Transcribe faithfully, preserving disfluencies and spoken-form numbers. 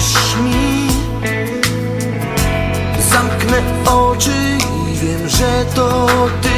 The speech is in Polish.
wierz mi. Zamknę oczy i wiem, że to ty.